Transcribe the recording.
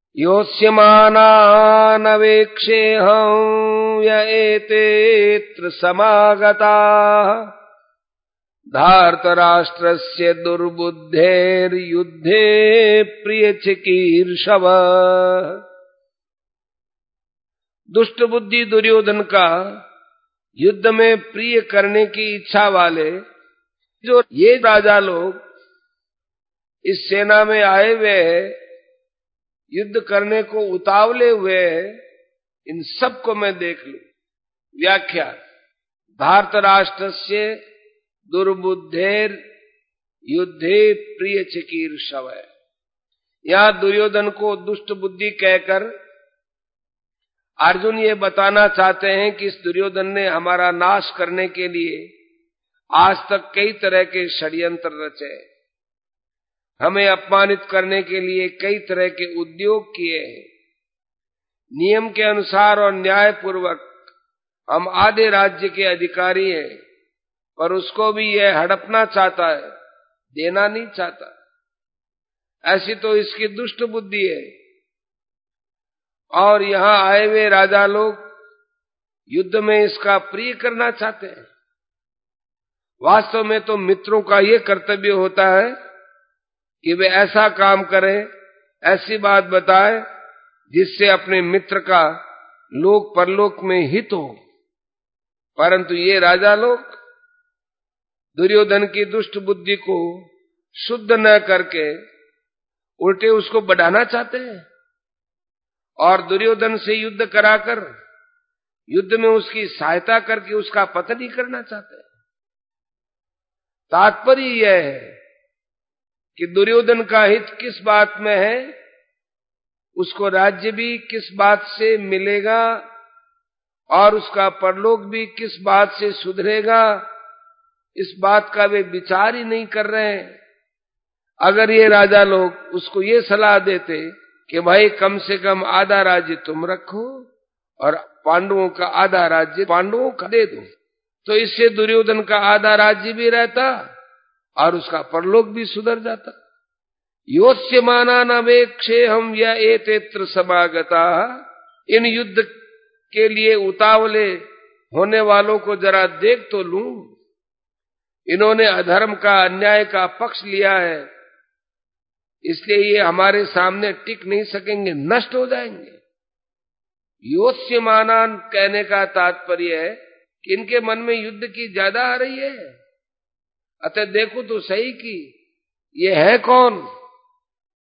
योत्स्यमानानवेक्षेऽहं य एतेऽत्र समागताः धार्तराष्ट्रस्य दुर्बुद्धेर्युद्धे प्रियचिकीर्षव। दुष्ट बुद्धि दुर्योधन का युद्ध में प्रिय करने की इच्छा वाले जो ये राजा लोग इस सेना में आए हुए हैं, युद्ध करने को उतावले हुए हैं, इन सब को मैं देख लूं। व्याख्या: धार्तराष्ट्रस्य दुर्बुद्धेर युद्धे प्रिय चिकीर्षव। यहां दुर्योधन को दुष्ट बुद्धि कहकर अर्जुन ये बताना चाहते हैं कि इस दुर्योधन ने हमारा नाश करने के लिए आज तक कई तरह के षड्यंत्र रचे, हमें अपमानित करने के लिए कई तरह के उद्योग किए हैं। नियम के अनुसार और न्याय पूर्वक हम आधे राज्य के अधिकारी हैं, पर उसको भी यह हड़पना चाहता है, देना नहीं चाहता। ऐसी तो इसकी दुष्ट बुद्धि है। और यहां आए हुए राजा लोग युद्ध में इसका प्रिय करना चाहते हैं। वास्तव में तो मित्रों का यह कर्तव्य होता है कि वे ऐसा काम करें, ऐसी बात बताएं जिससे अपने मित्र का लोक परलोक में हित हो। परंतु ये राजा लोग दुर्योधन की दुष्ट बुद्धि को शुद्ध न करके उल्टे उसको बढ़ाना चाहते हैं और दुर्योधन से युद्ध कराकर युद्ध में उसकी सहायता करके उसका पतन ही करना चाहते हैं। तात्पर्य यह है कि दुर्योधन का हित किस बात में है, उसको राज्य भी किस बात से मिलेगा और उसका परलोक भी किस बात से सुधरेगा, इस बात का वे विचार ही नहीं कर रहे हैं। अगर ये राजा लोग उसको ये सलाह देते कि भाई कम से कम आधा राज्य तुम रखो और पांडवों का आधा राज्य पांडवों का दे दो, तो इससे दुर्योधन का आधा राज्य भी रहता और उसका परलोक भी सुधर जाता। योत्स्यमानानवेक्षेऽहं य एतेऽत्र समागताः। इन युद्ध के लिए उतावले होने वालों को जरा देख तो लूं। इन्होंने अधर्म का, अन्याय का पक्ष लिया है, इसलिए ये हमारे सामने टिक नहीं सकेंगे, नष्ट हो जाएंगे। योत्स्यमानान कहने का तात्पर्य है कि इनके मन में युद्ध की ज्यादा आ रही है। अतः देखो तो सही कि ये है कौन।